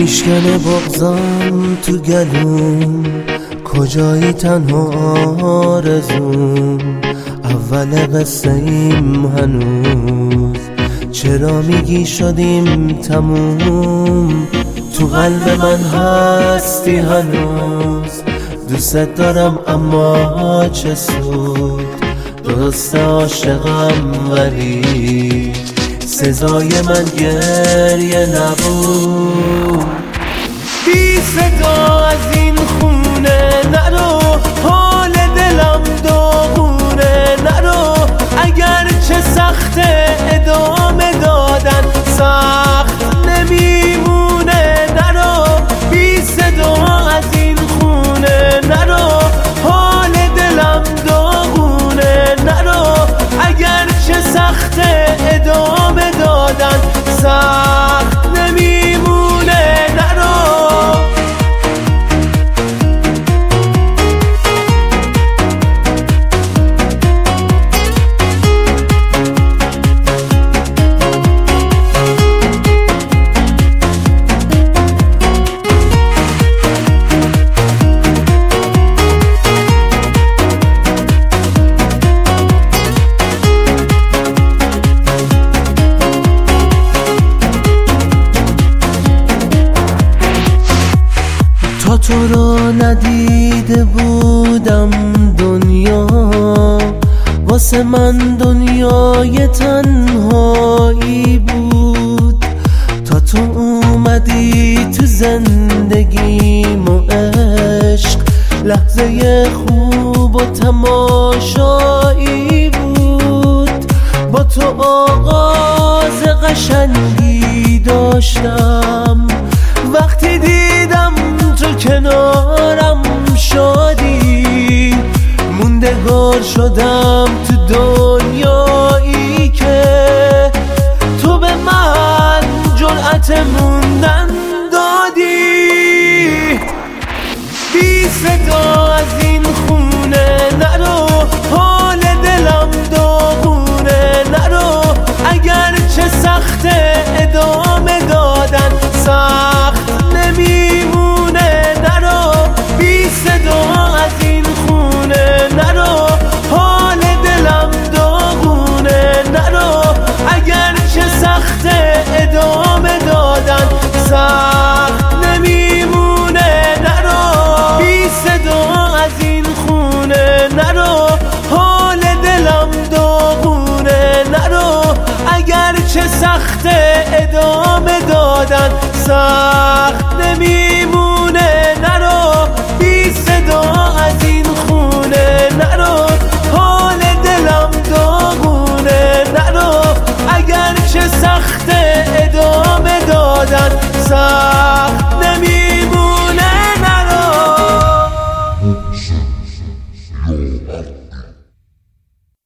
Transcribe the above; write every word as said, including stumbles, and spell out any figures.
میشکنه بغضم تو گلوم، کجایی تنها آرزوم، اول قصه ایم هنوز، چرا میگی شدیم تموم، تو قلب من هستی هنوز، دوست دارم اما چه سود، درسته عاشقم ولی سزای من گریه نبود. بی صدا از این خونه نرو، حال دلم داغونه نرو، اگر چه سخته ادامه دادن سخت نمیمونه نرو، بی صدا از این خونه نرو، حال دلم داغونه نرو، اگر چه سخته ادامه دادن سخت نمیمونه نرو. تا تو رو ندیده بودم دنیا، واسه من دنیای تنهایی بود، تا تو اومدی تو زندگیم و عشق لحظه خوب و تماشایی بود، با تو آغاز قشنگی داشتم، وقتی دیدم تو کنارم شادی، موندگار شدم تو دنیایی که تو به من جرأت موندن دادی. بی صدا از این خونه نرو، حال دلم داغونه نرو، اگر چه سخته ادامه دادن سخت نمیمونه نرو، بی صدا از این خونه نرو، حال دلم داغونه نرو، اگر چه سخته ادامه دادن سخت نمیمونه نرو، بی صدا از این خونه نرو، حال دلم داغونه نرو، اگر چه سخته ادامه دادن سخت نمیمونه نرو، بی صدا از این خونه نرو، حال دلم داغونه نرو، اگر چه سخته ادامه دادن سخت